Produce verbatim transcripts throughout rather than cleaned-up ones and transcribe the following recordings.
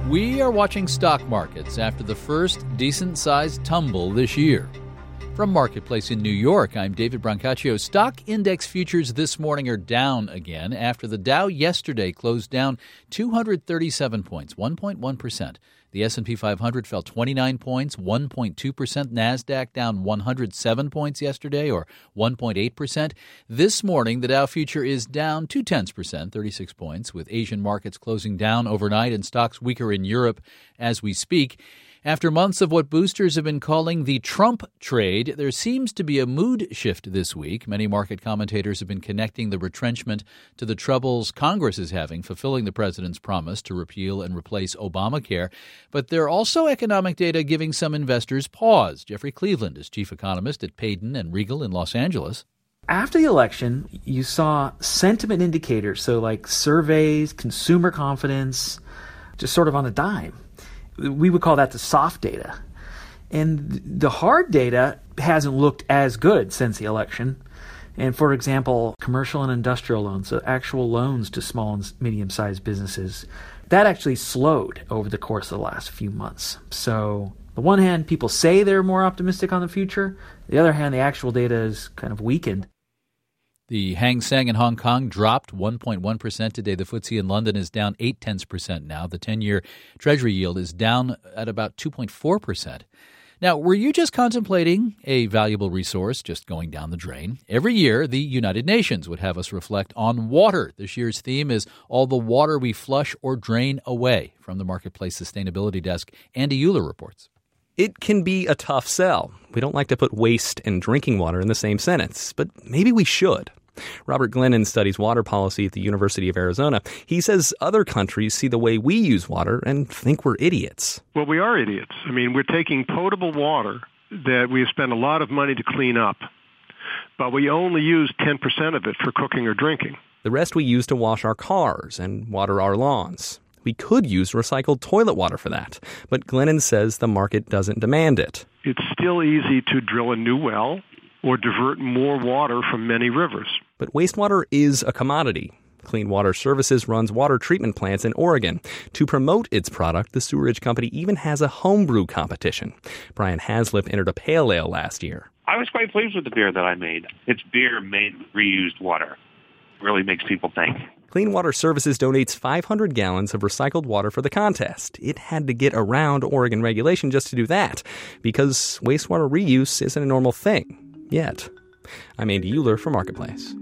We are watching stock markets after the first decent-sized tumble this year. From Marketplace in New York, I'm David Brancaccio. Stock index futures this morning are down again after the Dow yesterday closed down two hundred thirty-seven points, one point one percent. The S and P five hundred fell twenty-nine points, one point two percent. NASDAQ down one hundred seven points yesterday, or one point eight percent. This morning, the Dow future is down two tenths percent, thirty-six points, with Asian markets closing down overnight and stocks weaker in Europe as we speak. After months of what boosters have been calling the Trump trade, there seems to be a mood shift this week. Many market commentators have been connecting the retrenchment to the troubles Congress is having fulfilling the president's promise to repeal and replace Obamacare. But there are also economic data giving some investors pause. Jeffrey Cleveland is chief economist at Payden and Regal in Los Angeles. After the election, you saw sentiment indicators, so like surveys, consumer confidence, just sort of on a dime. We would call that the soft data. And the hard data hasn't looked as good since the election. And for example, commercial and industrial loans, so actual loans to small and medium-sized businesses, that actually slowed over the course of the last few months. So on the one hand, people say they're more optimistic on the future. On the other hand, the actual data is kind of weakened. The Hang Seng in Hong Kong dropped one point one percent today. The F T S E in London is down eight tenths percent now. The ten-year Treasury yield is down at about two point four percent. Now, were you just contemplating a valuable resource just going down the drain? Every year, the United Nations would have us reflect on water. This year's theme is all the water we flush or drain away. From the Marketplace Sustainability Desk, Andy Euler reports. It can be a tough sell. We don't like to put waste and drinking water in the same sentence, but maybe we should. Robert Glennon studies water policy at the University of Arizona. He says other countries see the way we use water and think we're idiots. Well, we are idiots. I mean, we're taking potable water that we have spent a lot of money to clean up, but we only use ten percent of it for cooking or drinking. The rest we use to wash our cars and water our lawns. We could use recycled toilet water for that, but Glennon says the market doesn't demand it. It's still easy to drill a new well or divert more water from many rivers. But wastewater is a commodity. Clean Water Services runs water treatment plants in Oregon. To promote its product, the sewerage company even has a homebrew competition. Brian Haslip entered a pale ale last year. I was quite pleased with the beer that I made. It's beer made with reused water. It really makes people think. Clean Water Services donates five hundred gallons of recycled water for the contest. It had to get around Oregon regulation just to do that, because wastewater reuse isn't a normal thing. Yet. I'm Andy Euler for Marketplace.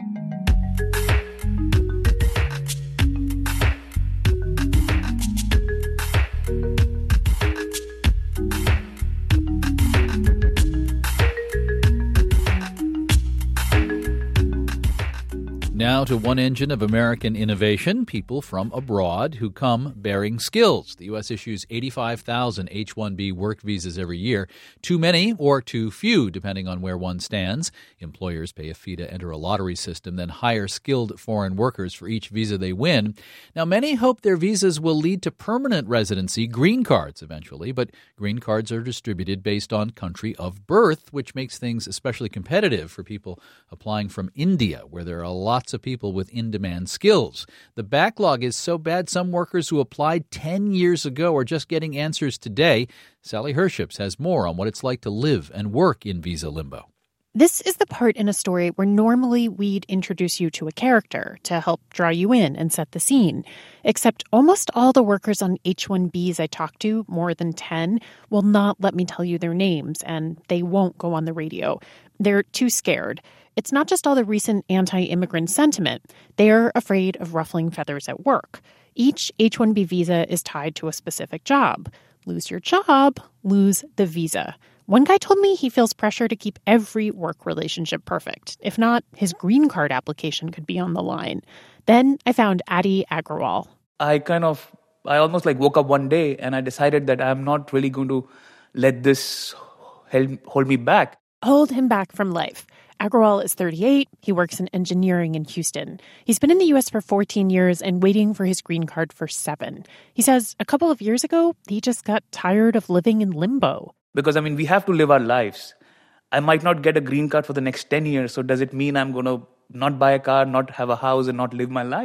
Now to one engine of American innovation, people from abroad who come bearing skills. The U S issues eighty-five thousand H one B work visas every year. Too many or too few, depending on where one stands. Employers pay a fee to enter a lottery system, then hire skilled foreign workers for each visa they win. Now, many hope their visas will lead to permanent residency, green cards eventually, but green cards are distributed based on country of birth, which makes things especially competitive for people applying from India, where there are lots of people with in-demand skills. The backlog is so bad some workers who applied ten years ago are just getting answers today. Sally Herships has more on what it's like to live and work in visa limbo. This is the part in a story where normally we'd introduce you to a character to help draw you in and set the scene. Except almost all the workers on H one Bs I talk to, more than ten, will not let me tell you their names, and they won't go on the radio. They're too scared. It's not just all the recent anti-immigrant sentiment. They're afraid of ruffling feathers at work. Each H one B visa is tied to a specific job. Lose your job, lose the visa. One guy told me he feels pressure to keep every work relationship perfect. If not, his green card application could be on the line. Then I found Adi Agrawal. I kind of, I almost like woke up one day and I decided that I'm not really going to let this hold, hold me back. Hold him back from life. Agrawal is thirty-eight. He works in engineering in Houston. He's been in the U S for fourteen years and waiting for his green card for seven. He says a couple of years ago, he just got tired of living in limbo. Because, I mean, we have to live our lives. I might not get a green card for the next ten years. So does it mean I'm going to not buy a car, not have a house, and not live my life?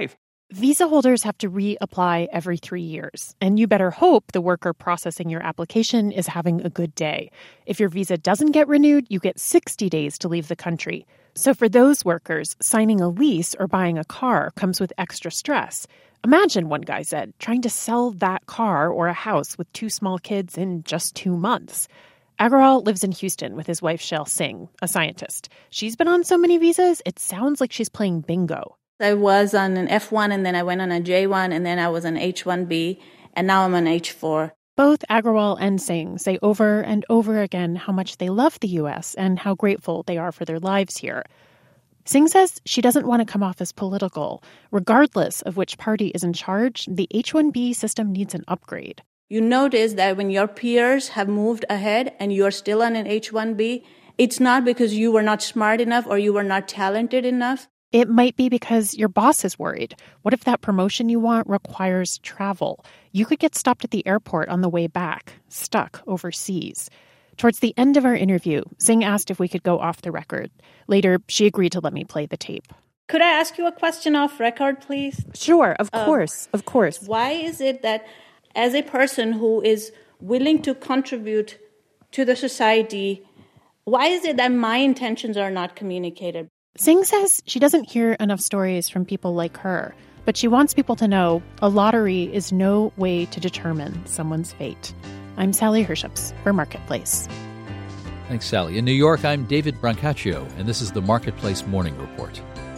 Visa holders have to reapply every three years, and you better hope the worker processing your application is having a good day. If your visa doesn't get renewed, you get sixty days to leave the country. So for those workers, signing a lease or buying a car comes with extra stress. Imagine, one guy said, trying to sell that car or a house with two small kids in just two months. Agarwal lives in Houston with his wife, Shail Singh, a scientist. She's been on so many visas, it sounds like she's playing bingo. I was on an F one, and then I went on a J one, and then I was on H one B, and now I'm on H four. Both Agarwal and Singh say over and over again how much they love the U S and how grateful they are for their lives here. Singh says she doesn't want to come off as political. Regardless of which party is in charge, the H one B system needs an upgrade. You notice that when your peers have moved ahead and you're still on an H one B, it's not because you were not smart enough or you were not talented enough. It might be because your boss is worried. What if that promotion you want requires travel? You could get stopped at the airport on the way back, stuck overseas. Towards the end of our interview, Singh asked if we could go off the record. Later, she agreed to let me play the tape. Could I ask you a question off record, please? Sure, of course, uh, of course. Why is it that as a person who is willing to contribute to the society, why is it that my intentions are not communicated? Singh says she doesn't hear enough stories from people like her, but she wants people to know a lottery is no way to determine someone's fate. I'm Sally Herships for Marketplace. Thanks, Sally. In New York, I'm David Brancaccio, and this is the Marketplace Morning Report.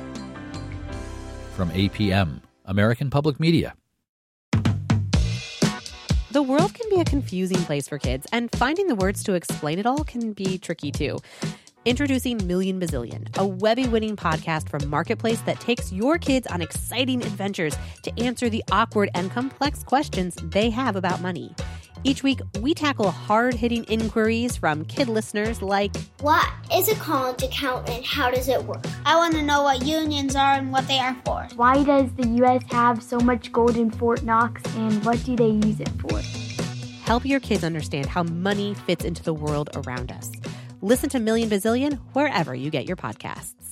From A P M, American Public Media. The world can be a confusing place for kids, and finding the words to explain it all can be tricky, too. Introducing Million Bazillion, a Webby-winning podcast from Marketplace that takes your kids on exciting adventures to answer the awkward and complex questions they have about money. Each week, we tackle hard-hitting inquiries from kid listeners like, what is a college account and how does it work? I want to know what unions are and what they are for. Why does the U S have so much gold in Fort Knox and what do they use it for? Help your kids understand how money fits into the world around us. Listen to Million Bazillion wherever you get your podcasts.